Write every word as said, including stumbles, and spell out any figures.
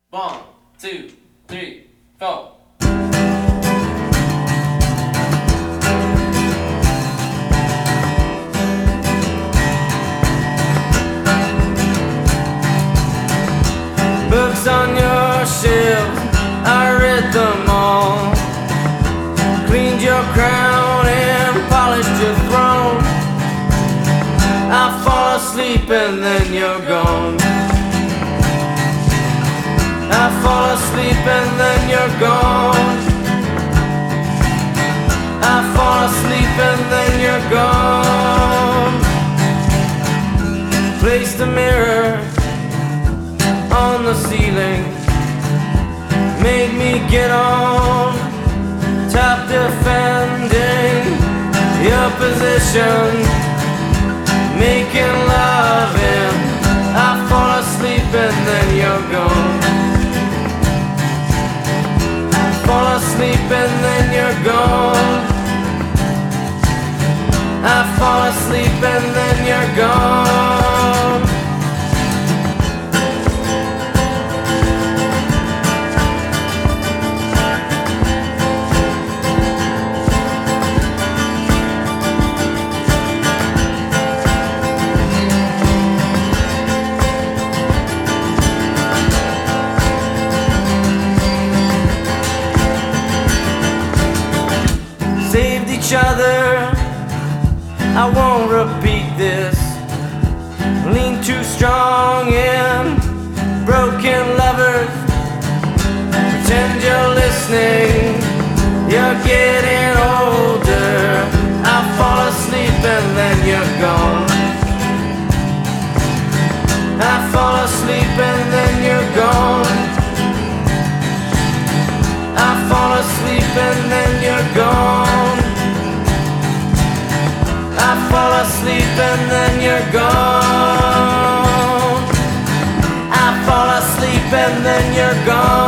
One, two, three, four. Books on your shelf, I read them all. Cleaned your crown and polished your throne. I fall asleep and then you're gone. I fall asleep and then you're gone. I fall asleep and then you're gone. Placed a mirror on the ceiling, made me get on top, defending your position, making love and I fall asleep and then you're gone. Fall asleep and then you're gone. I fall asleep and then you're gone. Saved each other, I won't repeat this. Lean too strong in broken lovers. Pretend you're listening, you're getting older. I fall asleep and then you're gone. I fall asleep and then you're gone. I fall asleep and then you're gone. I fall asleep and then you're gone. I fall asleep and then you're gone.